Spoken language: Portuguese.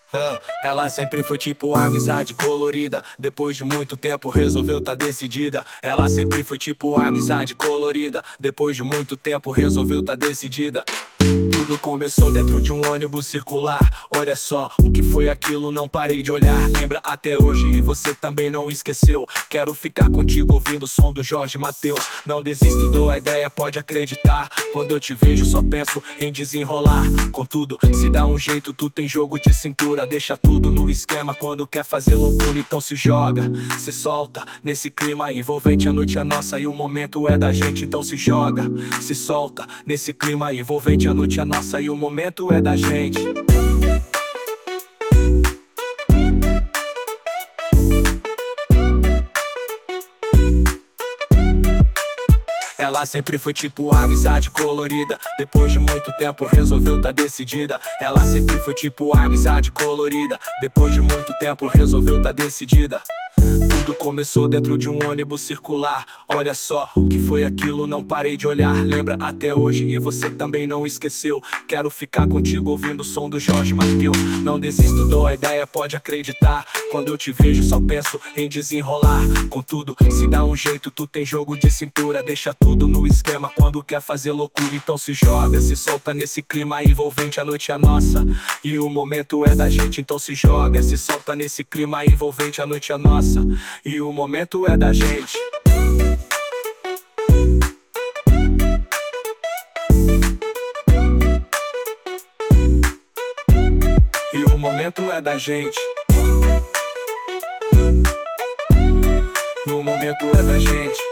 Ela sempre foi tipo amizade colorida. Depois de muito tempo resolveu tá decidida. Ela sempre foi tipo amizade colorida. Depois de muito tempo resolveu tá decidida. Tudo começou dentro de um ônibus circular. Olha só, o que foi aquilo, não parei de olhar. Lembra até hoje e você também não esqueceu. Quero ficar contigo ouvindo o som do Jorge Mateus. Não desisto, dou a ideia, pode acreditar. Quando eu te vejo só penso em desenrolar. Contudo, se dá um jeito, tu tem jogo de cintura. Deixa tudo no esquema, quando quer fazer loucura então se joga. Se solta, nesse clima envolvente, a noite é nossa e o momento é da gente, então se joga. Se solta, nesse clima envolvente, a noite é nossa e o momento é da gente. Ela sempre foi tipo amizade colorida. Depois de muito tempo resolveu tá decidida. Ela sempre foi tipo amizade colorida. Depois de muito tempo resolveu tá decidida. Tudo começou dentro de um ônibus circular. Olha só, o que foi aquilo, não parei de olhar. Lembra até hoje e você também não esqueceu. Quero ficar contigo ouvindo o som do Jorge Mateus. Não desisto, dou a ideia, pode acreditar. Quando eu te vejo só penso em desenrolar. Contudo, se dá um jeito, tu tem jogo de cintura. Deixa tudo no esquema, quando quer fazer loucura então se joga. Se solta nesse clima envolvente, a noite é nossa e o momento é da gente, então se joga. Se solta nesse clima envolvente, a noite é nossa e o momento é da gente. E o momento é da gente. O momento é da gente.